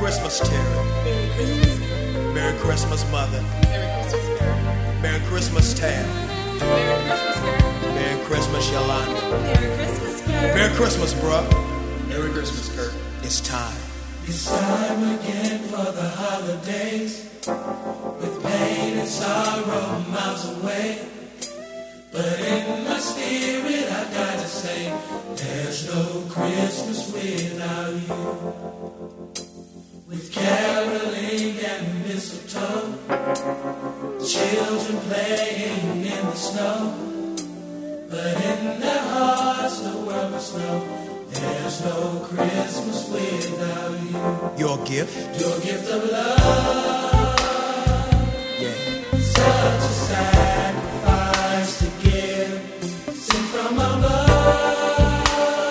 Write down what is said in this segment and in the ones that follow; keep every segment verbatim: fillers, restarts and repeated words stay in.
Christmas, Terry. Merry Christmas, Terry. Merry Christmas, Mother. Merry Christmas, Terry. Merry Christmas, Tam. Merry Christmas, Terry. Merry Christmas, Yolanda. Merry Christmas, Terry. Merry Christmas, bruh. Merry Christmas, Kurt. It's time. It's time again for the holidays, with pain and sorrow miles away. But in my spirit I gotta say, there's no Christmas without you. With caroling and mistletoe, children playing in the snow, but in their hearts the world must know, there's no Christmas without you. Your gift? Your gift of love. Yeah. Such a sacrifice to give, sent from above,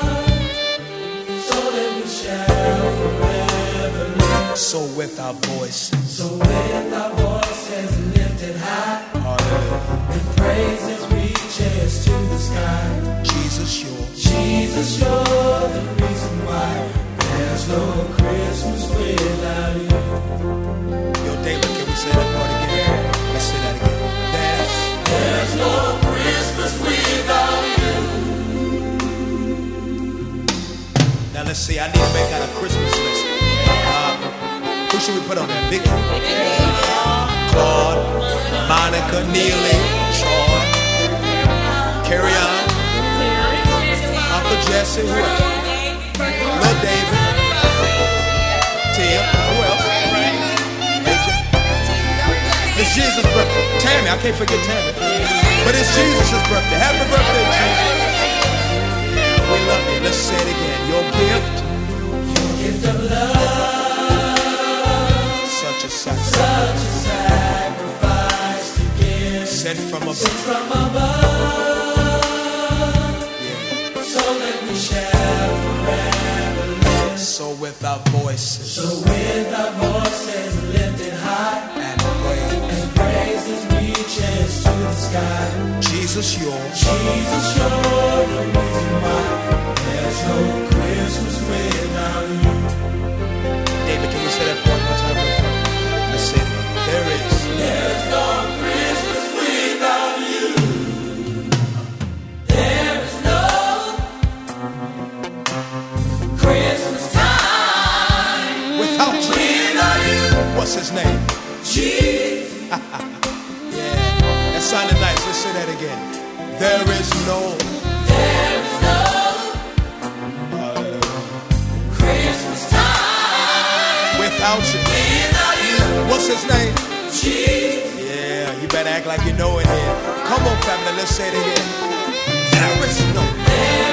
so that we shall forever live. So with our voices, So with our voices lifted high, hallelujah. and praises reaches to the sky. Jesus, you're Jesus, you're the reason why there's no Christmas without you. Yo, David, can we say that part again? Let's say that again. There's, There's no Christmas without you. now let's see, I need to make out a Christmas list. Uh, who should we put on there? Vicky? Claude, Monica, Neely, Troy, Carrie Ann, Uncle Jesse, who else? Lil David, Tim, who else? A J. It's Jesus' birthday. Tammy, I can't forget Tammy. But it's Jesus' birthday. Happy birthday, Jesus. Yeah, we love you. Let's say it again. Your gift, Your gift of love, such a sacrifice, such a sacrifice to give, sent from sent above. from above, Yeah. so that we shall forever live. So with our voices So with our voices lifted high, and praise, and praises reaches to the sky. Jesus, yours. Jesus, you're the reason why there's no Christmas without you. David, can we say that part one time? Let's say it. There is. There's no Christmas without you. There is no Christmas time Without you. without you. What's his name? Jesus. That sounded nice. Let's say that again. There is no. There is no Hallelujah. Christmas time Without you. without you. What's his name? Jesus. Yeah, you better act like you know it here. Come on, family. Let's say it again. There is no. There